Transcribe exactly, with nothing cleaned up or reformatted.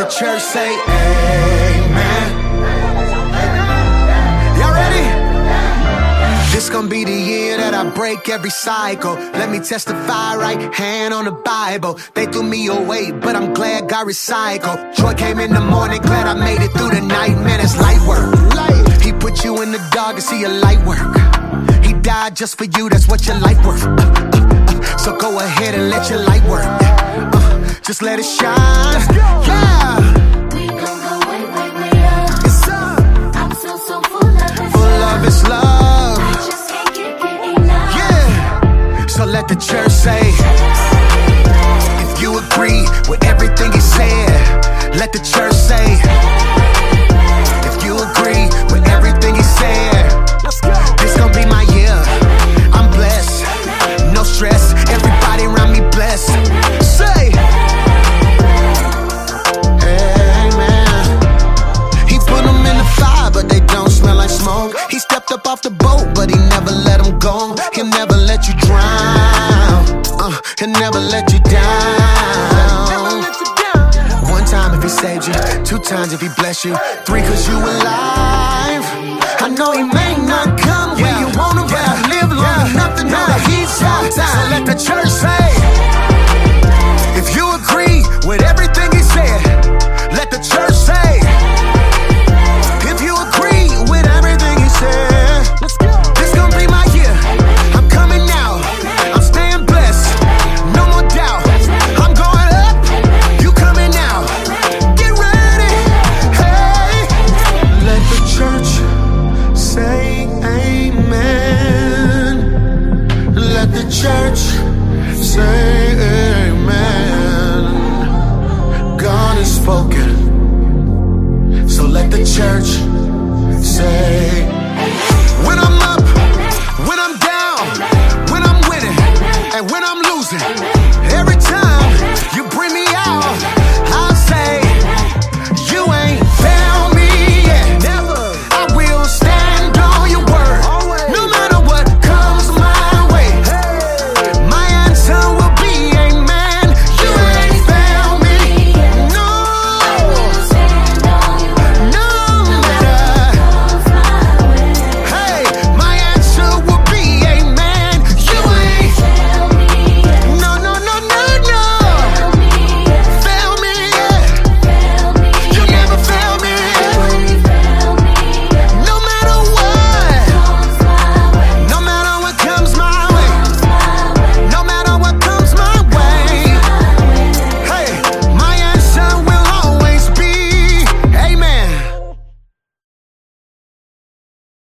the church say amen. Y'all ready? This gon' be the year that I break every cycle. Let me testify, right hand on the Bible. They threw me away, but I'm glad God recycled. Joy came in the morning, glad I made it through the night. Man, it's light work. He put you in the dark to see your light work. He died just for you, that's what your life worth. uh, uh, uh, So go ahead and let your light work. uh, Just let it shine. Yeah. We gon' go way, way, way up. It's up. I'm so, so full of His Full love. of His love. I just can't get, get enough. Yeah. So let the church say, if you agree with everything He said, let the church say, if you agree with everything He said, this gon' be my year. I'm blessed, no stress, everybody around me blessed. Say amen. He put them in the fire, but they don't smell like smoke. He stepped up off the boat, but He never let them go. He'll never let you drown. uh, He'll never let you down. One time if He saved you, two times if He blessed you, three cause you alive. I know He may not come when yeah. you want Him, but I live long yeah. enough to know yeah. that He's on time. So let the church say, if you agree with everything He said, let the church say, if you agree with everything He said, this gon' be my year. I'm coming out, I'm staying blessed, no more doubt. I'm going up, you coming out. Get ready, hey. Let the church say amen. Let the church say amen. God has spoken, so let the church say